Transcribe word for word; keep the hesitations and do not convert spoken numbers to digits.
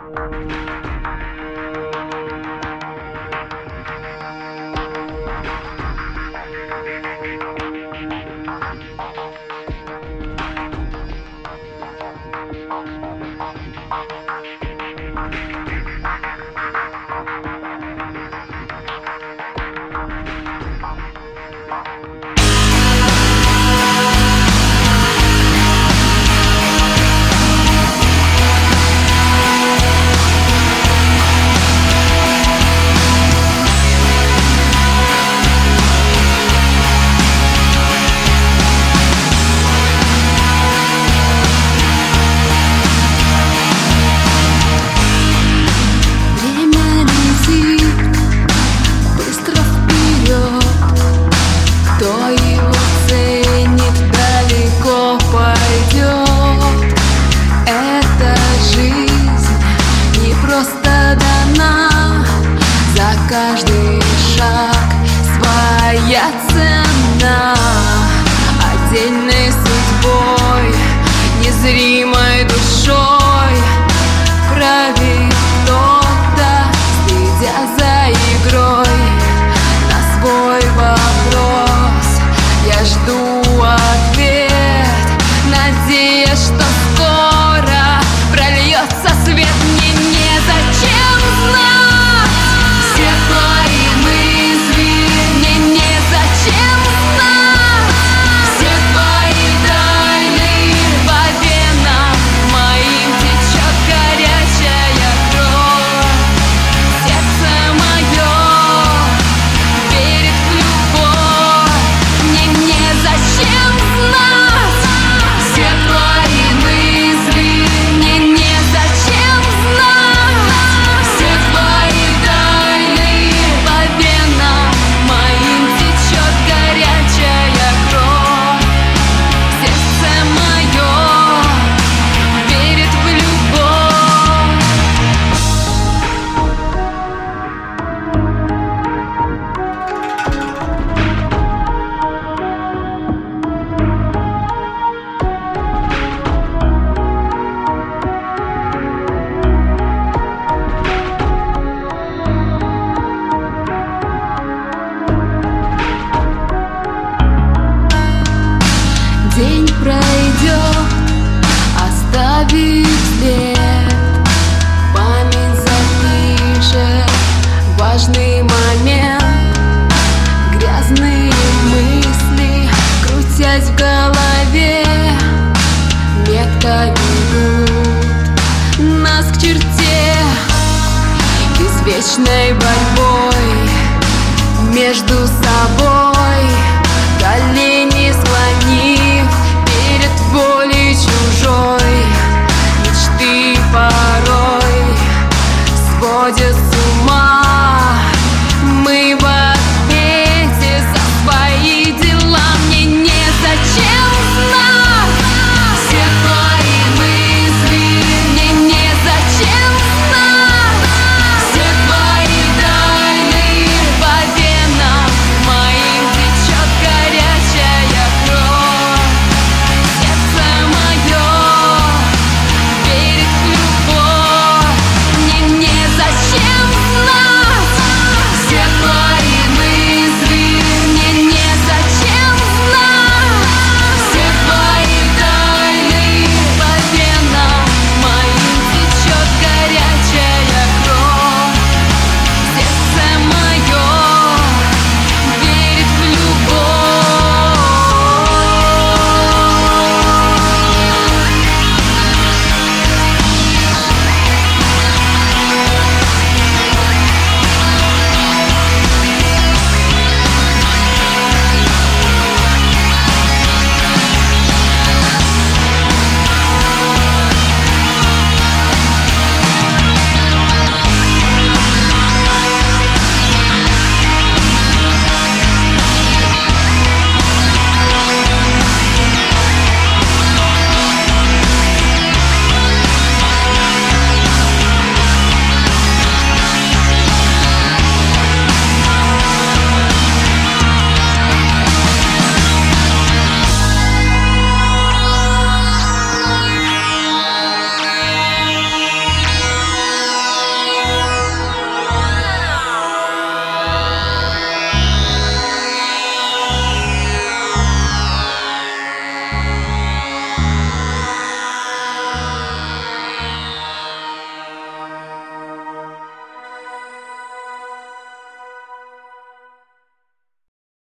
Каждый шаг своя цена, отдельной судьбой, незримой душой правит кто-то, следя за игрой. На свой вопрос я жду ответ, надеясь, что скоро прольется свет. Мне незачем знать все твои мысли, мне незачем знать все твои тайны. По венам моим течет горячая кровь, сердце мое верит в любовь. Мне незачем знать все твои мысли, мне незачем знать все твои тайны. По венам моим течет горячая кровь, сердце мое верит в любовь. День пройдет, оставит след, память запишет важный момент. Грязные мысли, крутясь в голове, метко ведут нас к черте, извечной борьбой между